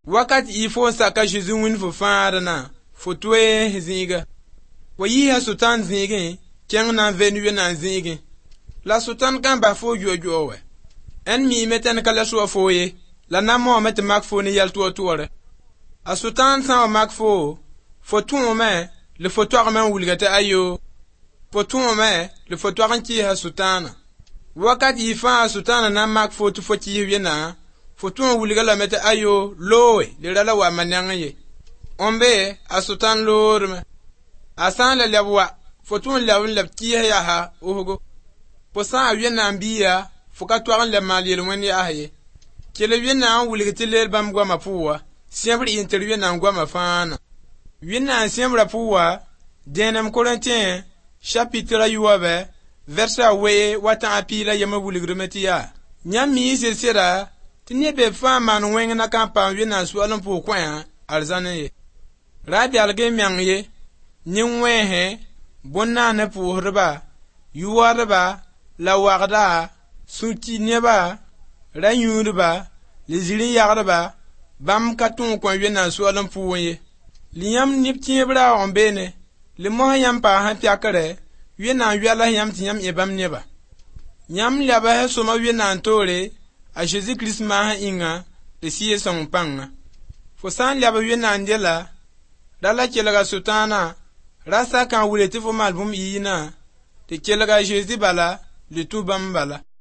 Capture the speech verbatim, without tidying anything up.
Wakati ifo saka Jésus win fo faara na fo twe zinga. Wa yi ha sultan zinga keng na venu na zinga. La sultan kan ba fo jo jo we. En mi meten kala so fo ye. La na mo met mak fo ni yal to to. A sultan san mak fo fo tout me le fo to men wulgata ayo. Fo tout me le fo to kan ki ha sultan. Wakati ifa sultan na mak fo to fo ti na. Fotun wuliga la mete ayo lowe le rala wa mananga ye ombe asutan lorme asan le lebwa fotun lewin le kiye ya ha ohogo posa awiena mbia foka twaran le mali le wen ya haye kele wiena wuliga tele bam gwa mapuwa siembri interview na ngwa mafana wiena siembra puwa denem Corinthiens chapitre yuwa verset we wata apila yama wuliga metia nyami se sera Tini be fama no wen na kampan wi na so alon po kwan alzane ye rabi alge myang ye nyin wen he bonna na po rba yuwarba la wagda suti neba ranyurba le zili yagrba bam katun kwan wi na so alon po ye liyam nip tiebra on bene le mo yam pa ha piakare wi na yala yam tinyam e bam neba nyam laba he so ma wi na ntore a Jésus Christ ma inga de siye son panga fo san laba wena andela dala kelega sultana rasa kan wuleti fo malbum yina te kelega Jésus bala le tout bam bala